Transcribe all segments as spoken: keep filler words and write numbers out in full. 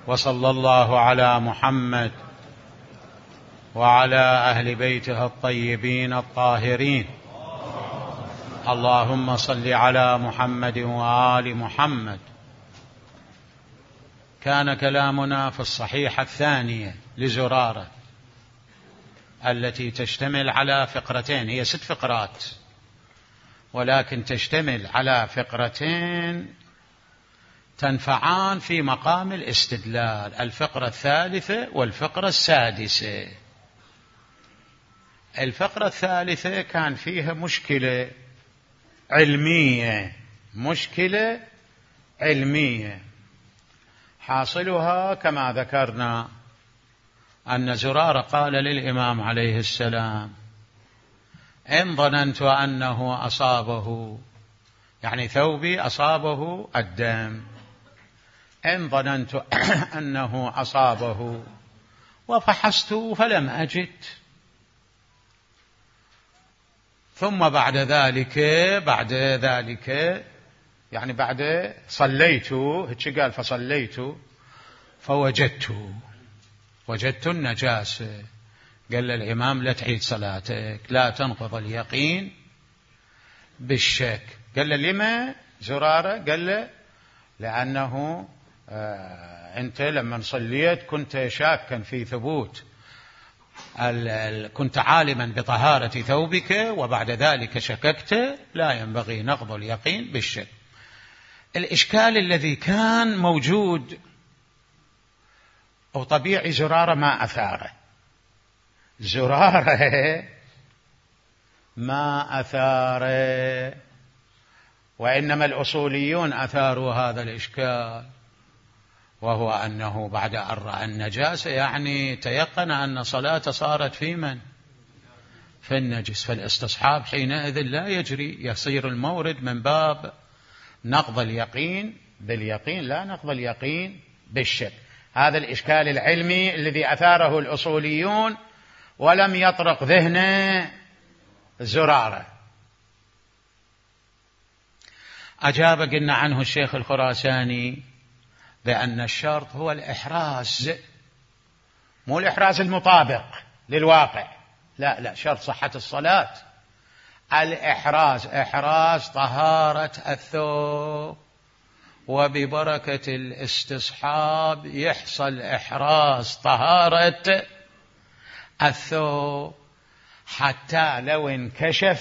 وصلى الله على محمد وعلى أهل بيته الطيبين الطاهرين. اللهم صل على محمد وآل محمد. كان كلامنا في الصحيحة الثانية لزرارة التي تشتمل على فقرتين، هي ست فقرات ولكن تشتمل على فقرتين تنفعان في مقام الاستدلال، الفقرة الثالثة والفقرة السادسة. الفقرة الثالثة كان فيها مشكلة علمية، مشكلة علمية حاصلها كما ذكرنا أن زرارة قال للإمام عليه السلام: إن ظننت أنه أصابه، يعني ثوبي أصابه الدم، إن ظننت أنه أصابه وفحصت فلم أجد. ثم بعد ذلك بعد ذلك يعني بعد صليت، هيك قال، فصليت فوجدت وجدت النجاسة. قال للإمام: لا تعيد صلاتك، لا تنقض اليقين بالشك. قال له: لما زرارة؟ قال له: لأنه آه أنت لما صليت كنت شاكا في ثبوت، كنت عالما بطهارة ثوبك وبعد ذلك شككت، لا ينبغي نقض اليقين بالشك. الإشكال الذي كان موجود أو طبيعي زرارة ما أثاره، زرارة ما أثاره، وإنما الأصوليون أثاروا هذا الإشكال، وهو أنه بعد أن رأى النجاسة يعني تيقن أن صلاته صارت في من؟ في النجس، فالاستصحاب حينئذ لا يجري، يصير المورد من باب نقض اليقين باليقين، لا نقض اليقين بالشك. هذا الإشكال العلمي الذي أثاره الأصوليون ولم يطرق ذهن زرارة. أجاب قلنا عنه الشيخ الخراساني بأن الشرط هو الإحراز، مو الإحراز المطابق للواقع، لا لا، شرط صحة الصلاة الإحراز، إحراز طهارة الثوب، وببركة الاستصحاب يحصل إحراز طهارة الثوب حتى لو انكشف،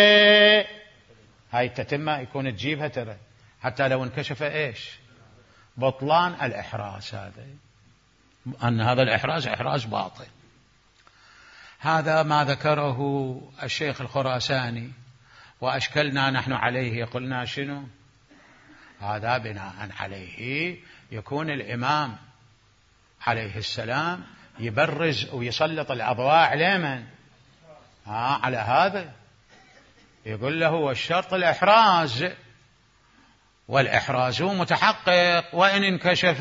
هاي التتمة يكون تجيبها ترى، حتى لو انكشف إيش؟ بطلان الإحراز، هذا أن هذا الإحراز إحراز باطل. هذا ما ذكره الشيخ الخراساني وأشكلنا نحن عليه، قلنا شنو؟ هذا بناء عليه يكون الإمام عليه السلام يبرز ويسلط الأضواء على من؟ آه على هذا، يقول له والشرط الإحراز، والإحراز متحقق وإن انكشف،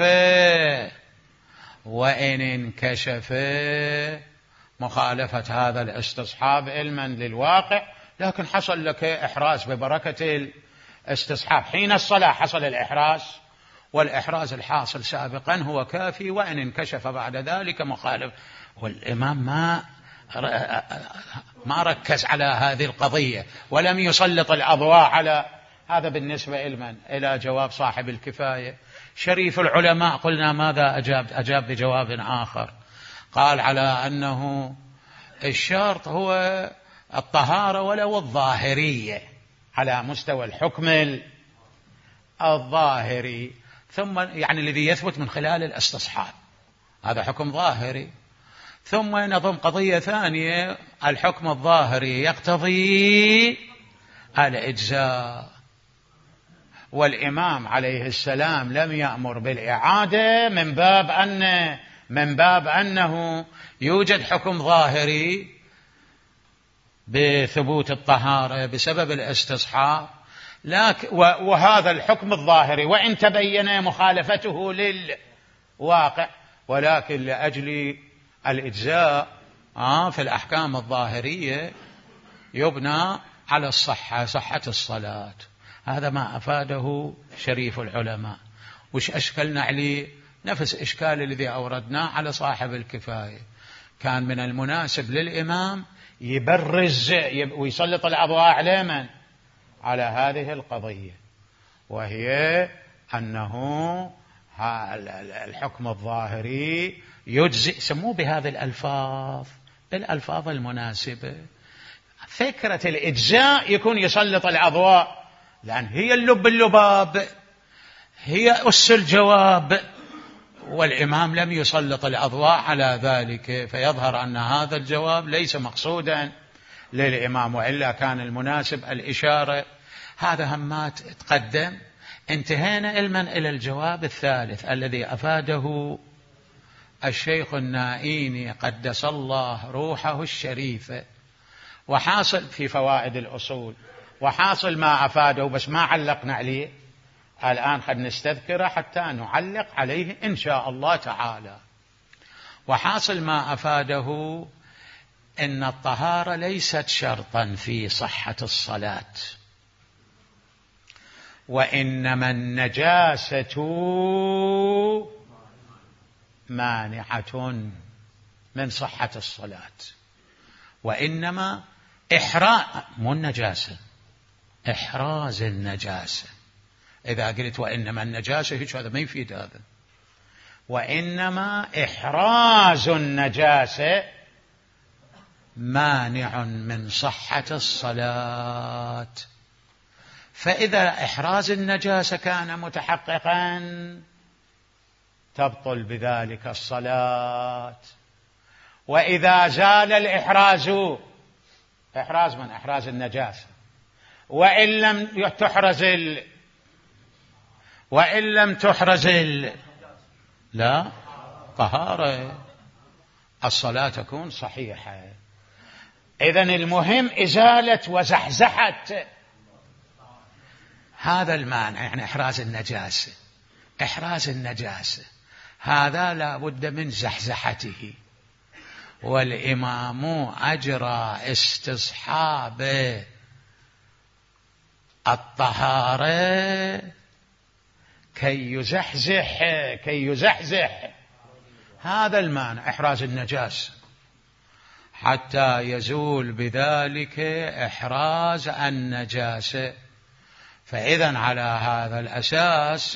وإن انكشف مخالفة هذا الاستصحاب علما للواقع، لكن حصل لك إحراز ببركة الاستصحاب حين الصلاة، حصل الإحراز، والإحراز الحاصل سابقا هو كافي، وإن انكشف بعد ذلك مخالف. والإمام ما ما ركز على هذه القضية ولم يسلط الأضواء على هذا. بالنسبة علما إلى جواب صاحب الكفاية شريف العلماء، قلنا ماذا أجاب؟ أجاب بجواب آخر، قال على أنه الشرط هو الطهارة ولو الظاهرية على مستوى الحكم الظاهري، ثم يعني الذي يثبت من خلال الاستصحاب، هذا حكم ظاهري. ثم نظم قضية ثانية، الحكم الظاهري يقتضي الإجزاء، والإمام عليه السلام لم يأمر بالإعادة من باب أن من باب أنه يوجد حكم ظاهري بثبوت الطهارة بسبب الاستصحاب، لكن وهذا الحكم الظاهري وإن تبين مخالفته للواقع، ولكن لأجل الإجزاء آه في الأحكام الظاهرية يبنى على الصحة، صحة الصلاة. هذا ما أفاده شريف العلماء. وش أشكلنا عليه؟ نفس إشكال الذي أوردناه على صاحب الكفاية. كان من المناسب للإمام يبرز ويسلط الأضواء على من؟ على هذه القضية، وهي أنه الحكم الظاهري يجزئ. سموه بهذه الألفاظ، بالألفاظ المناسبة. فكرة الإجزاء يكون يسلط الأضواء، لأن هي اللب اللباب، هي أس الجواب، والإمام لم يسلط الأضواء على ذلك، فيظهر أن هذا الجواب ليس مقصودا للإمام، وإلا كان المناسب الإشارة. هذا همات تقدم. انتهينا علما إلى الجواب الثالث الذي أفاده الشيخ النائيني قدس الله روحه الشريفة، وحاصل في فوائد الأصول، وحاصل ما أفاده بس ما علقنا عليه الآن، قد نستذكره حتى نعلق عليه إن شاء الله تعالى. وحاصل ما أفاده إن الطهارة ليست شرطا في صحة الصلاة، وإنما النجاسة مانعة من صحة الصلاة. وإنما إحراز، مو النجاسة، إحراز النجاسة. إذا قلت وإنما النجاسة هيك هذا ما يفيد هذا. وإنما إحراز النجاسة مانع من صحة الصلاة. فإذا إحراز النجاسة كان متحققا تبطل بذلك الصلاة. وإذا زال الإحراز، إحراز من إحراز النجاسة، وإن لم تحرز ال... وإن لم تحرز ال... لا طهارة، الصلاة تكون صحيحة. إذن المهم إزالة وزحزحة هذا المانع، يعني إحراز النجاسة. إحراز النجاسة هذا لا بد من زحزحته، والإمام أجرى استصحاب الطهارة كي يزحزح كي يزحزح هذا المانع إحراز النجاسة، حتى يزول بذلك إحراز النجاسة. فإذا على هذا الأساس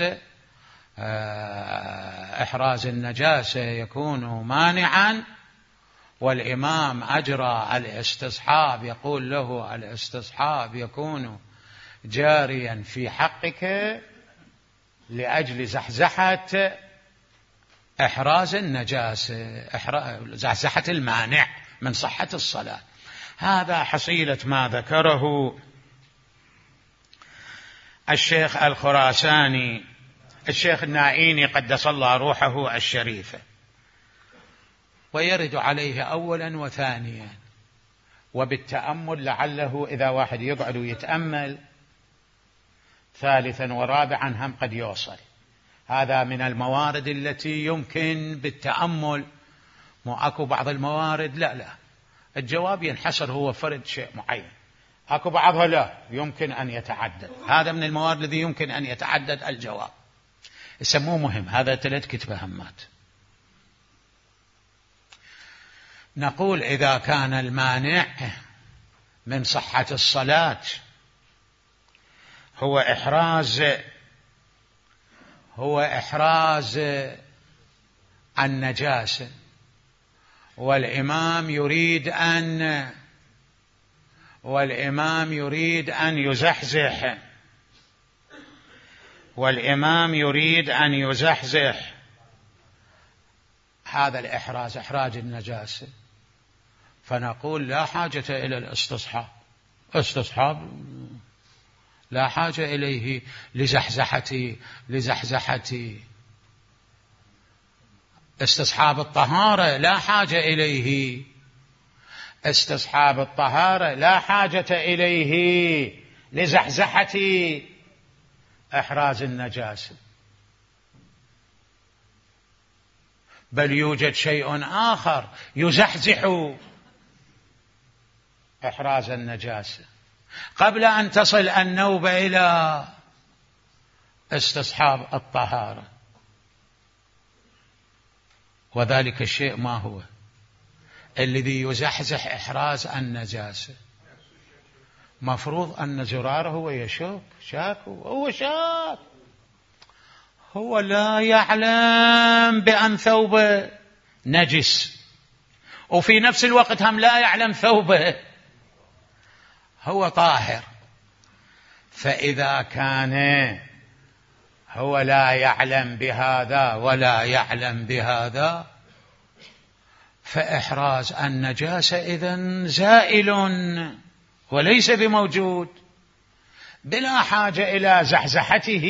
إحراز النجاسة يكون مانعا، والإمام أجرى الاستصحاب، يقول له الاستصحاب يكون جاريا في حقك لأجل زحزحة إحراز النجاسة، زحزحة المانع من صحة الصلاة. هذا حصيلة ما ذكره الشيخ الخراساني الشيخ النائيني قدس الله روحه الشريفة، ويرد عليه أولا وثانيا، وبالتأمل لعله إذا واحد يقعد ويتأمل ثالثا ورابعا هم قد يوصل. هذا من الموارد التي يمكن بالتأمل، مو أكو بعض الموارد لا لا الجواب ينحصر هو فرد شيء معين، أكو بعضها لا يمكن أن يتعدد. هذا من الموارد الذي يمكن أن يتعدد الجواب، يسموه مهم. هذا ثلاث كتبة همات. نقول إذا كان المانع من صحة الصلاة هو إحراز هو إحراز النجاسة، والإمام يريد أن والإمام يريد أن يزحزح والإمام يريد أن يزحزح هذا الإحراز، إحراز النجاسة، فنقول لا حاجة إلى الاستصحاب. استصحاب لا حاجة إليه لزحزحة لزحزحة استصحاب الطهارة لا حاجة إليه استصحاب الطهارة لا حاجة إليه لزحزحة إحراز النجاسة، بل يوجد شيء آخر يزحزح إحراز النجاسة قبل أن تصل النوبة إلى استصحاب الطهارة. وذلك الشيء ما هو؟ الذي يزحزح إحراز النجاسة. مفروض أن زراره هو يشك، شاك، هو شاك، هو لا يعلم بأن ثوبه نجس، وفي نفس الوقت هم لا يعلم ثوبه هو طاهر. فإذا كان هو لا يعلم بهذا ولا يعلم بهذا، فإحراز النجاسة إذن زائل وليس بموجود، بلا حاجة إلى زحزحته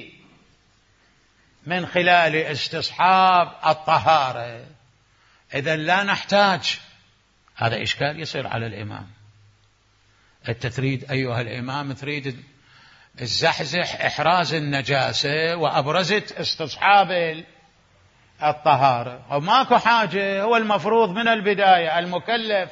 من خلال استصحاب الطهارة. إذن لا نحتاج. هذا إشكال يصير على الإمام. أنت تريد أيها الإمام تريد الزحزح إحراز النجاسة وأبرزت استصحاب الطهارة، أو ماكو حاجة. هو المفروض من البداية المكلف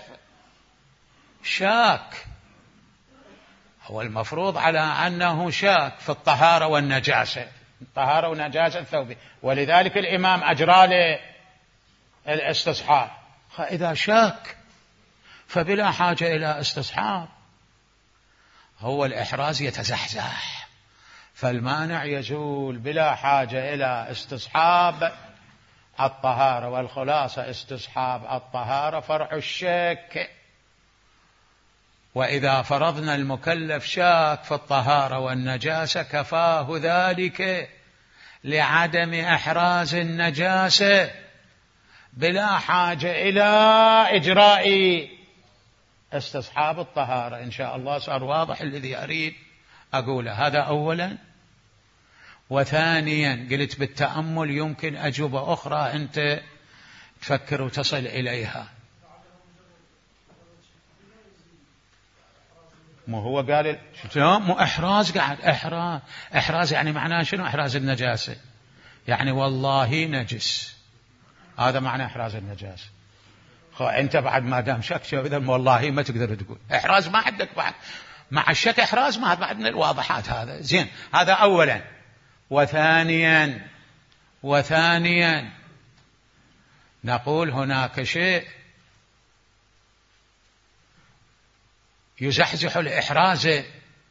شاك، هو المفروض على أنه شاك في الطهارة والنجاسة، الطهارة ونجاسة الثوب، ولذلك الإمام أجرى له الاستصحاب. فإذا شاك فبلا حاجة إلى استصحاب، هو الإحراز يتزحزح، فالمانع يزول بلا حاجة إلى استصحاب الطهارة. والخلاصة استصحاب الطهارة فرع الشك. وإذا فرضنا المكلف شاك في الطهارة والنجاسة كفاه ذلك لعدم إحراز النجاسة بلا حاجة إلى إجراء استصحاب الطهارة. إن شاء الله صار واضح الذي أريد أقوله. هذا أولا. وثانيا قلت بالتأمل يمكن أجوبة أخرى أنت تفكر وتصل إليها. مو هو قال مو إحراز، قاعد إحراز. إحراز يعني معناه شنو؟ إحراز النجاسة يعني والله نجس، هذا معنى إحراز النجاسة. خو أنت بعد ما دام شك إذا والله ما تقدر تقول إحراز، ما عندك بعد مع الشك إحراز، ما بعد من الواضحات. هذا زين. هذا أولا. وثانيا وثانيا نقول هناك شيء يزحزح الإحراز،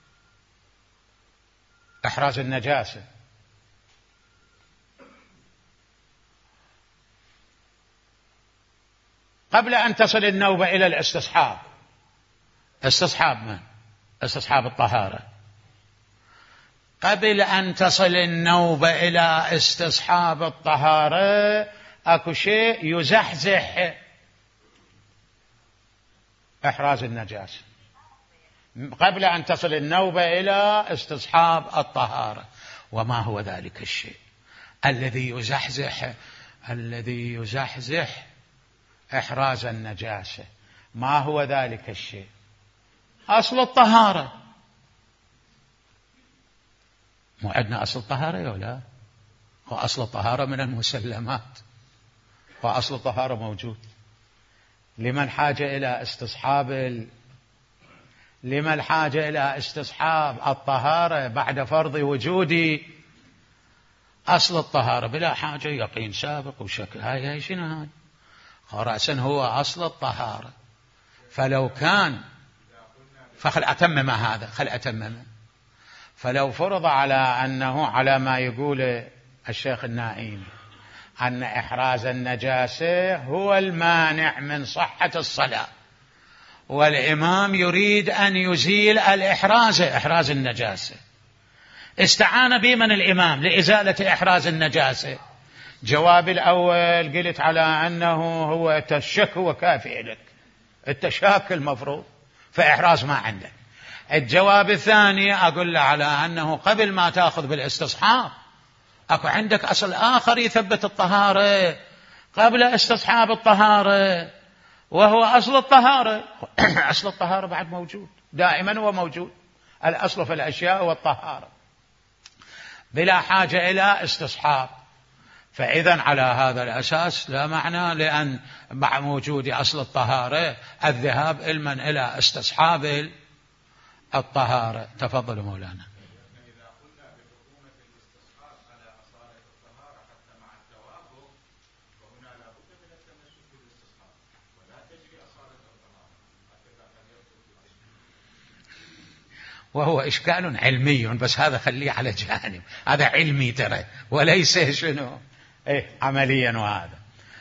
إحراز النجاسة. قبل أن تصل النوبة إلى الاستصحاب. استصحاب من؟ استصحاب الطهارة. قبل أن تصل النوبة إلى استصحاب الطهارة أكو شيء يزحزح إحراز النجاسة قبل أن تصل النوبة إلى استصحاب الطهارة. وما هو ذلك الشيء الذي يزحزح الذي يزحزح إحراز النجاسة؟ ما هو ذلك الشيء؟ أصل الطهارة. مو عندنا أصل الطهارة ولا؟ وأصل الطهارة من المسلمات، وأصل الطهارة موجود. لمن حاجة إلى استصحاب ال... لمن الحاجة إلى استصحاب الطهارة بعد فرض وجود أصل الطهارة بلا حاجة يقين سابق وشك. هاي هاي شنو هاي؟ رأسا هو أصل الطهارة. فلو كان فخل أتمم هذا خل أتمم فلو فرض على أنه على ما يقول الشيخ النائين أن إحراز النجاسة هو المانع من صحة الصلاة، والإمام يريد أن يزيل الإحراز إحراز النجاسة، استعان بمن الإمام لإزالة إحراز النجاسة؟ جواب الأول قلت على أنه هو الشك هو كافي لك، التشاك المفروض فإحراز ما عندك. الجواب الثاني أقول له على أنه قبل ما تأخذ بالاستصحاب أكو عندك أصل آخر يثبت الطهارة قبل استصحاب الطهارة، وهو أصل الطهارة. أصل الطهارة بعد موجود دائما، هو موجود. الأصل في الأشياء والطهارة بلا حاجة إلى استصحاب. فإذا على هذا الأساس لا معنى لأن مع وجود أصل الطهارة الذهاب علما إلى استصحاب الطهارة. تفضل مولانا. إذا قلنا بحكومة الاستصحاب على أصالة الطهارة حتى مع التوافق، فهنا لا وهو إشكال علمي، بس هذا خليه على جانب، هذا علمي ترى وليس شنو إيه عمليا. وهذا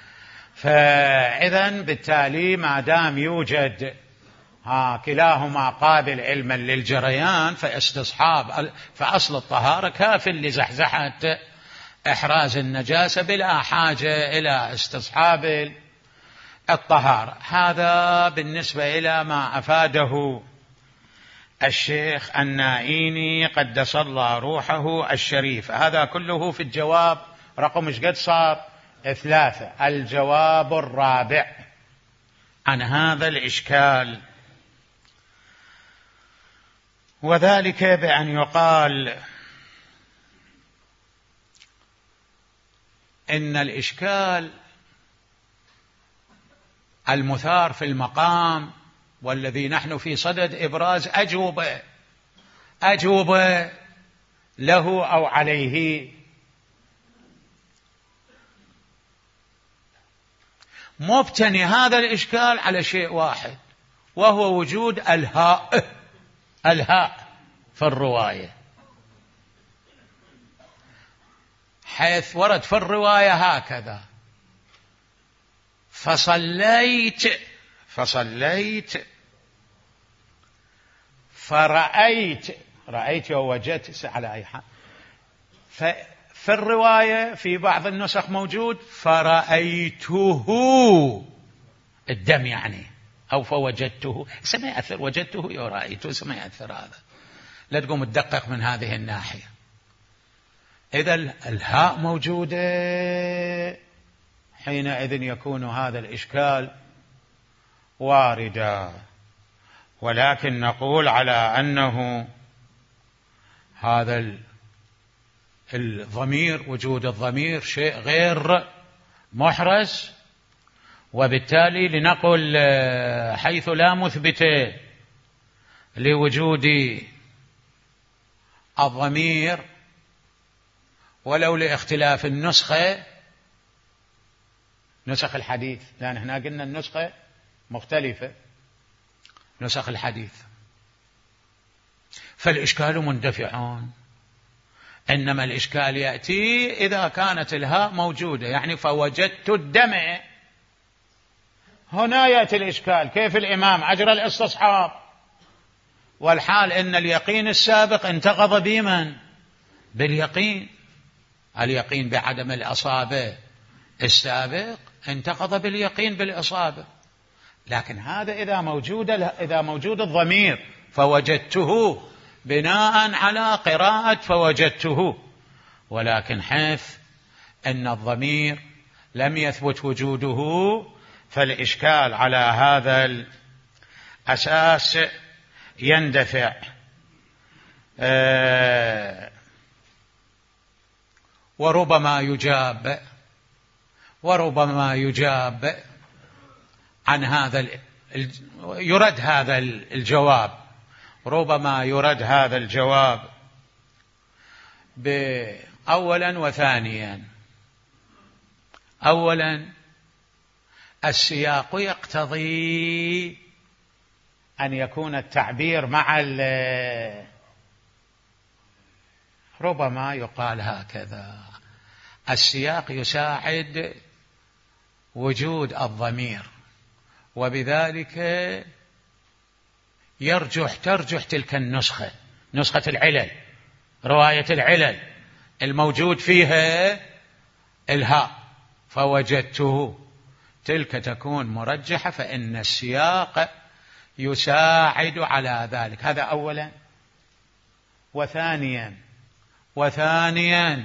فإذا بالتالي ما دام يوجد ها كلاهما قابل علما للجريان فاستصحاب فأصل الطهارة كاف لزحزحة إحراز النجاسة بلا حاجة إلى استصحاب الطهارة. هذا بالنسبة إلى ما أفاده الشيخ النائيني قدس الله روحه الشريف. هذا كله في الجواب رقم ايش قد صار؟ ثلاثة. الجواب الرابع عن هذا الإشكال، وذلك بأن يقال إن الإشكال المثار في المقام والذي نحن في صدد إبراز أجوبة أجوبة له أو عليه، مبتني هذا الإشكال على شيء واحد، وهو وجود الهاء الهاء في الرواية، حيث ورد في الرواية هكذا: فصليت فصليت فرأيت رأيت ووجدت على أي حال. ففي الرواية في بعض النسخ موجود فرأيته الدم يعني، أو فوجدته، سما يأثر وجدته يا رأيته سما يأثر، هذا لا تقوم تدقق من هذه الناحية. إذا الهاء موجودة حينئذ يكون هذا الإشكال واردا، ولكن نقول على أنه هذا الضمير وجود الضمير شيء غير محرز، وبالتالي لنقل حيث لا مثبت لوجود الضمير ولو لاختلاف النسخة، نسخ الحديث، لأن هنا قلنا النسخة مختلفة نسخ الحديث، فالإشكال مندفعون. إنما الإشكال يأتي إذا كانت الهاء موجودة، يعني فوجدت الدم، هنا يأتي الإشكال كيف الإمام أجرى الاستصحاب والحال إن اليقين السابق انتقض بمن؟ باليقين، اليقين بعدم الإصابة السابق انتقض باليقين بالإصابة. لكن هذا إذا موجود إذا موجود الضمير فوجدته بناء على قراءة فوجدته، ولكن حيث أن الضمير لم يثبت وجوده فالإشكال على هذا الأساس يندفع. أه وربما يجاب وربما يجاب عن هذا يرد هذا الجواب ربما يرد هذا الجواب بأولا وثانيا. أولا السياق يقتضي أن يكون التعبير مع ربما يقال هكذا: السياق يساعد وجود الضمير، وبذلك يرجح ترجح تلك النسخة، نسخة العلل، رواية العلل الموجود فيها الهاء فوجدته، تلك تكون مرجحة، فإن السياق يساعد على ذلك. هذا أولا. وثانيا وثانيا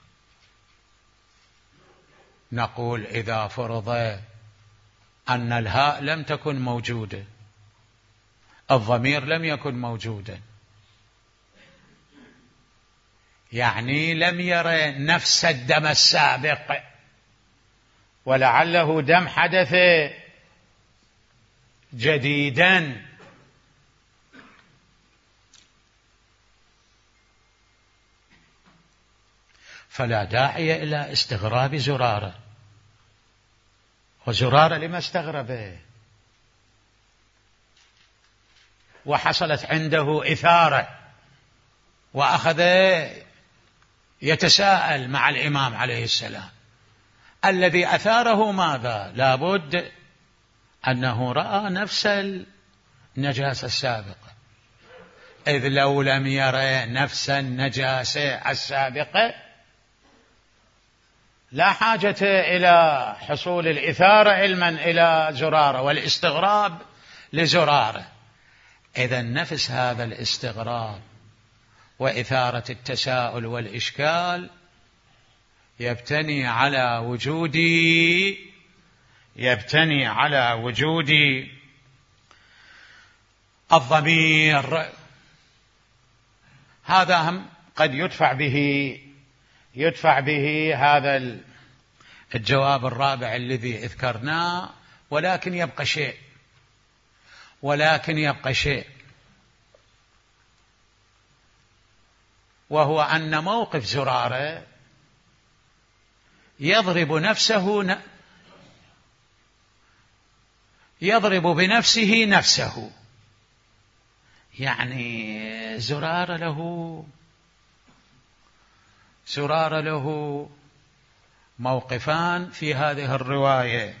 نقول إذا فرض أن الهاء لم تكن موجودة، الضمير لم يكن موجودا، يعني لم يرى نفس الدم السابق، ولعله دم حدث جديدا، فلا داعي إلى استغراب زرارة. وزرارة لما استغربه؟ وحصلت عنده إثارة وأخذ يتساءل مع الإمام عليه السلام. الذي أثاره ماذا؟ لابد أنه رأى نفس النجاسة السابقة، إذ لو لم يرى نفس النجاسة السابقة لا حاجة إلى حصول الإثارة علما إلى زرارة والاستغراب لزرارة. إذا نفس هذا الاستغراب وإثارة التساؤل والإشكال يبتني على وجود يبتني على وجود الضمير. هذا هم قد يدفع به يدفع به هذا الجواب الرابع الذي ذكرناه، ولكن يبقى شيء ولكن يبقى شيء وهو أن موقف زرارة يضرب نفسه يضرب بنفسه نفسه. يعني زرارة له زرارة له موقفان في هذه الرواية،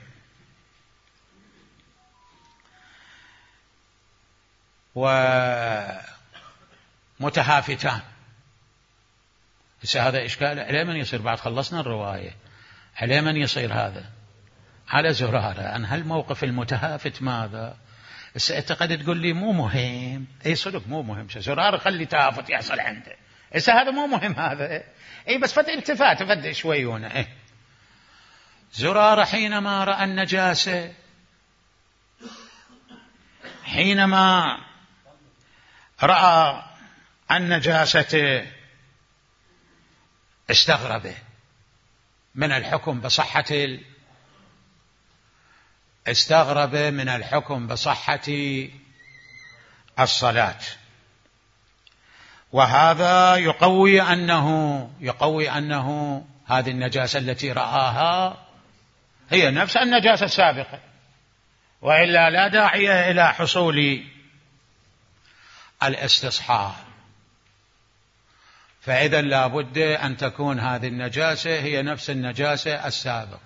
ومتهافتان. بس هذا إشكال على من يصير بعد خلصنا الرواية، على من يصير هذا؟ على زرارة. أن هالموقف المتهافت ماذا؟ بس أنت قد تقول لي مو مهم. أي صدق مو مهم، زرارة خلي تهافت يحصل عنده، بس هذا مو مهم هذا. أي بس فد التفات فد شوي هنا. إيه؟ زرارة حينما رأى النجاسة حينما رأى النجاسة استغرب من الحكم بصحة ال... استغرب من الحكم بصحة الصلاة، وهذا يقوي أنه يقوي أنه هذه النجاسة التي رآها هي نفس النجاسة السابقة، وإلا لا داعي إلى حصول الاستصحاب. فإذا لا بد أن تكون هذه النجاسة هي نفس النجاسة السابقة.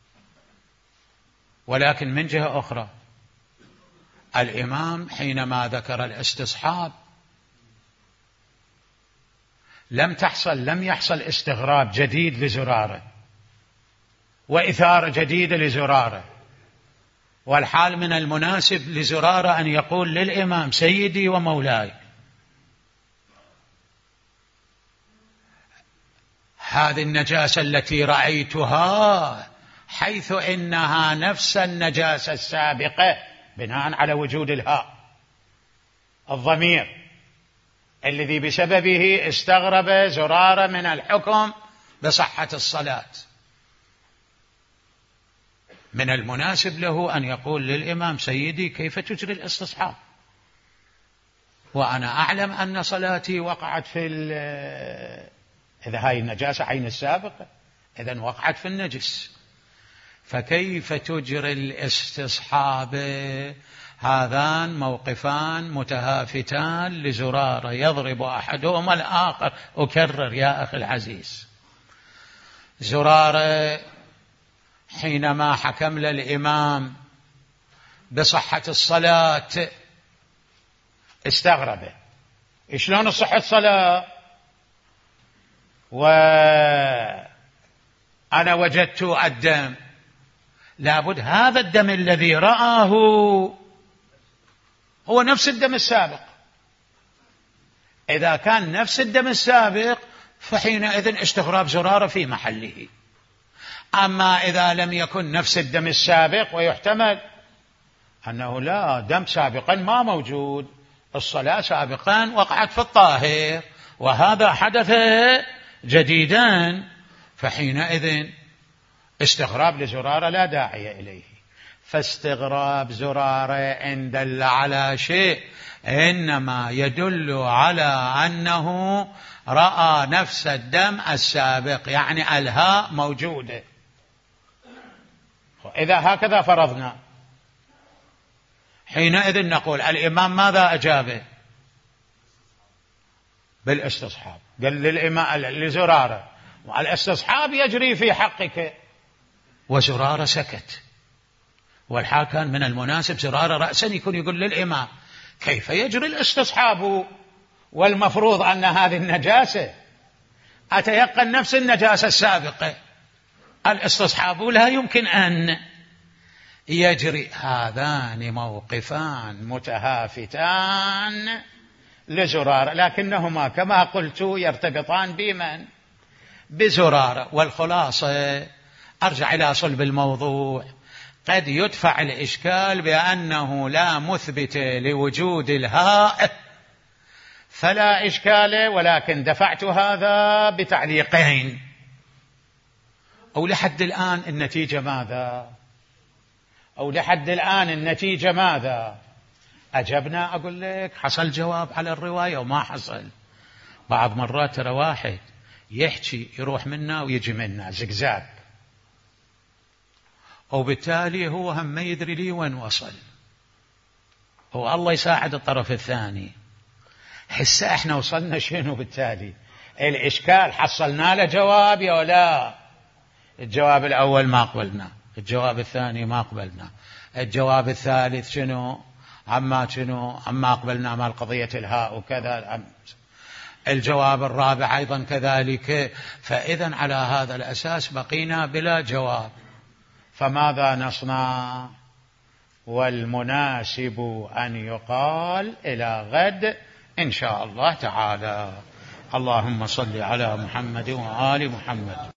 ولكن من جهة أخرى الإمام حينما ذكر الاستصحاب لم تحصل لم يحصل استغراب جديد لزرارة وإثارة جديدة لزرارة، والحال من المناسب لزرارة أن يقول للإمام سيدي ومولاي. هذه النجاسة التي رأيتها حيث إنها نفس النجاسة السابقة بناء على وجود الهاء الضمير الذي بسببه استغرب زرارة من الحكم بصحة الصلاة، من المناسب له أن يقول للإمام سيدي كيف تجري الاستصحاب، وأنا أعلم أن صلاتي وقعت في إذا هاي النجاسة عين السابقة إذن وقعت في النجس، فكيف تجري الاستصحاب؟ هذان موقفان متهافتان لزرارة يضرب أحدهما الآخر. أكرر يا أخي العزيز، زرارة حينما حكم للإمام بصحة الصلاة استغرب، شلون صحة الصلاة وأنا وجدت الدم؟ لابد هذا الدم الذي رآه هو نفس الدم السابق. إذا كان نفس الدم السابق فحينئذ استغراب زرارة في محله. أما إذا لم يكن نفس الدم السابق ويحتمل أنه لا دم سابقا ما موجود، الصلاة سابقا وقعت في الطاهر وهذا حدث جديدا، فحينئذ استغراب لزرارة لا داعي إليه. فاستغراب زرارة إن دل على شيء إنما يدل على أنه رأى نفس الدم السابق، يعني الهاء موجودة. إذا هكذا فرضنا حينئذ نقول الإمام ماذا أجابه؟ بالاستصحاب. قال للإمام لزرارة والاستصحاب يجري في حقك، وزرارة سكت. والحال كان من المناسب زرارة رأسا يكون يقول للإمام كيف يجري الاستصحاب والمفروض أن هذه النجاسة أتيقن نفس النجاسة السابقة، الاستصحاب لا يمكن أن يجري. هذان موقفان متهافتان لزرارة، لكنهما كما قلت يرتبطان بمن؟ بزرارة. والخلاصة أرجع إلى صلب الموضوع، قد يدفع الإشكال بأنه لا مثبت لوجود الهاء فلا إشكال، ولكن دفعت هذا بتعليقين. أو لحد الآن النتيجة ماذا؟ أو لحد الآن النتيجة ماذا؟ أجبنا أقول لك حصل جواب على الرواية وما حصل. بعض مرات ترى واحد يحكي يروح منا ويجي منا زقزاق، وبالتالي هو هم ما يدري لي وين وصل، هو الله يساعد الطرف الثاني. حسه احنا وصلنا شنو؟ بالتالي الإشكال حصلنا له جواب يا ولا؟ الجواب الأول ما قبلنا، الجواب الثاني ما قبلنا، الجواب الثالث شنو؟ عما شنو؟ عما قبلنا مال قضية الهاء وكذا. الجواب الرابع أيضا كذلك. فإذا على هذا الأساس بقينا بلا جواب، فماذا نصنع؟ والمناسب أن يقال إلى غد إن شاء الله تعالى. اللهم صل على محمد وآل محمد.